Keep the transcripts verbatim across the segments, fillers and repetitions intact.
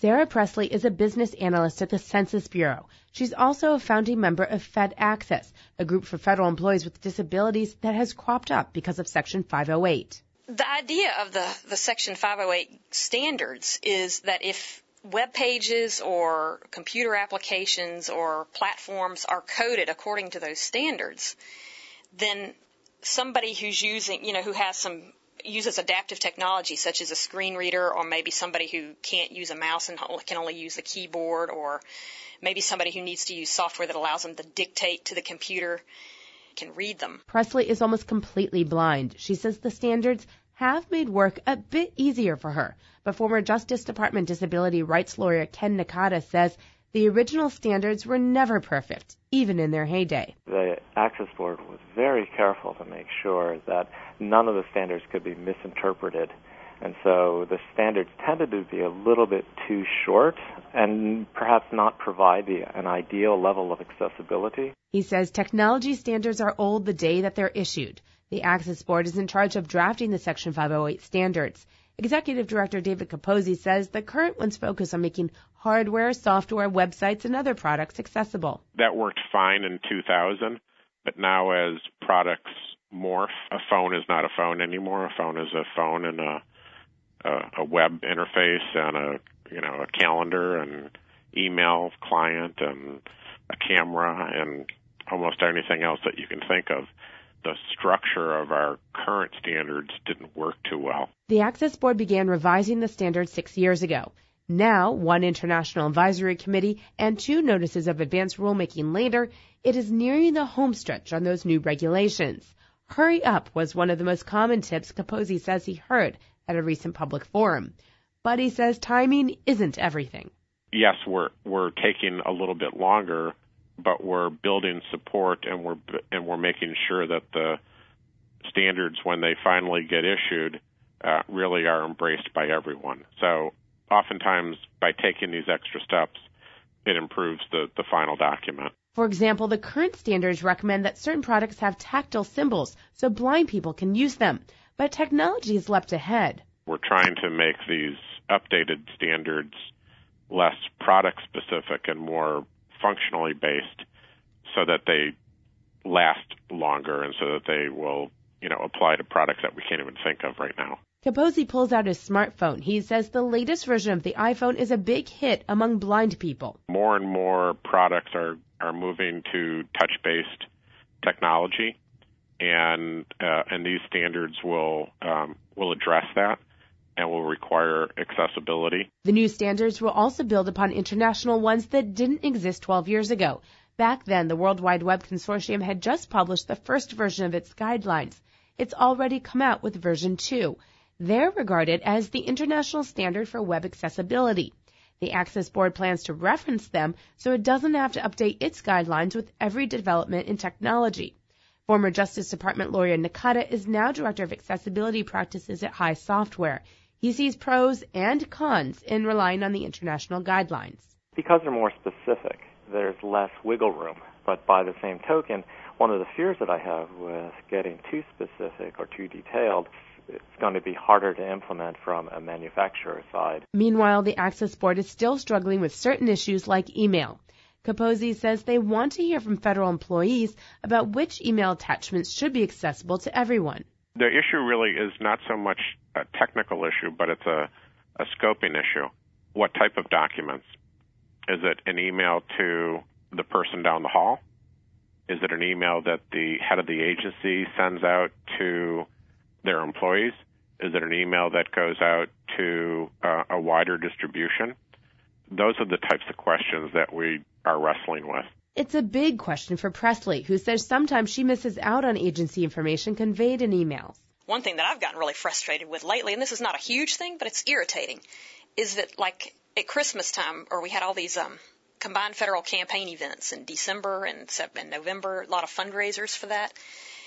Sarah Presley is a business analyst at the Census Bureau. She's also a founding member of Fed Access, a group for federal employees with disabilities that has cropped up because of Section five oh eight. The idea of the, the Section five oh eight standards is that if web pages or computer applications or platforms are coded according to those standards, then somebody who's using, you know, who has some uses adaptive technology such as a screen reader, or maybe somebody who can't use a mouse and can only use the keyboard, or maybe somebody who needs to use software that allows them to dictate to the computer can read them. Presley is almost completely blind. She says the standards have made work a bit easier for her, but former Justice Department disability rights lawyer Ken Nakata says the original standards were never perfect, even in their heyday. The Access Board was very careful to make sure that none of the standards could be misinterpreted. And so the standards tended to be a little bit too short and perhaps not provide the, an ideal level of accessibility. He says technology standards are old the day that they're issued. The Access Board is in charge of drafting the Section five oh eight standards. Executive Director David Capozzi says the current ones focus on making hardware, software, websites, and other products accessible. That worked fine in two thousand, but now as products morph, a phone is not a phone anymore. A phone is a phone and a a, a web interface and a you know a calendar and email client and a camera and almost anything else that you can think of. The structure of our current standards didn't work too well. The Access Board began revising the standards six years ago. Now, one international advisory committee and two notices of advanced rulemaking later, it is nearing the home stretch on those new regulations. Hurry up was one of the most common tips Capozzi says he heard at a recent public forum. But he says timing isn't everything. Yes, we're we're taking a little bit longer, but we're building support and we're and we're making sure that the standards, when they finally get issued, uh, really are embraced by everyone. So oftentimes, by taking these extra steps, it improves the, the final document. For example, the current standards recommend that certain products have tactile symbols so blind people can use them. But technology has leapt ahead. We're trying to make these updated standards less product-specific and more functionally based so that they last longer and so that they will, you know, apply to products that we can't even think of right now. Capozzi pulls out his smartphone. He says the latest version of the iPhone is a big hit among blind people. More and more products are, are moving to touch-based technology, and uh, and these standards will um, will address that and will require accessibility. The new standards will also build upon international ones that didn't exist twelve years ago. Back then, the World Wide Web Consortium had just published the first version of its guidelines. It's already come out with version two. They're regarded as the international standard for web accessibility. The Access Board plans to reference them so it doesn't have to update its guidelines with every development in technology. Former Justice Department lawyer Nakata is now Director of Accessibility Practices at High Software. He sees pros and cons in relying on the international guidelines. Because they're more specific, there's less wiggle room. But by the same token, one of the fears that I have with getting too specific or too detailed, it's going to be harder to implement from a manufacturer side. Meanwhile, the Access Board is still struggling with certain issues like email. Capozzi says they want to hear from federal employees about which email attachments should be accessible to everyone. The issue really is not so much a technical issue, but it's a, a scoping issue. What type of documents? Is it an email to the person down the hall? Is it an email that the head of the agency sends out to their employees? Is it an email that goes out to uh, a wider distribution? Those are the types of questions that we are wrestling with. It's a big question for Presley, who says sometimes she misses out on agency information conveyed in emails. One thing that I've gotten really frustrated with lately, and this is not a huge thing, but it's irritating, is that like at Christmas time, or we had all these um, combined federal campaign events in December and November, a lot of fundraisers for that.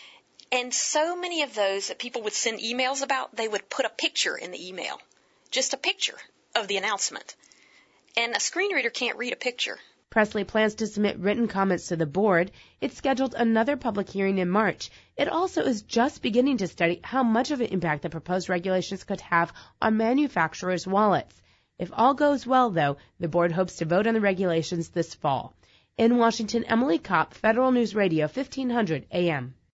And so many of those that people would send emails about, they would put a picture in the email, just a picture of the announcement. And a screen reader can't read a picture. Presley plans to submit written comments to the board. It's scheduled another public hearing in March. It also is just beginning to study how much of an impact the proposed regulations could have on manufacturers' wallets. If all goes well, though, the board hopes to vote on the regulations this fall. In Washington, Emily Kopp, Federal News Radio, fifteen hundred A M.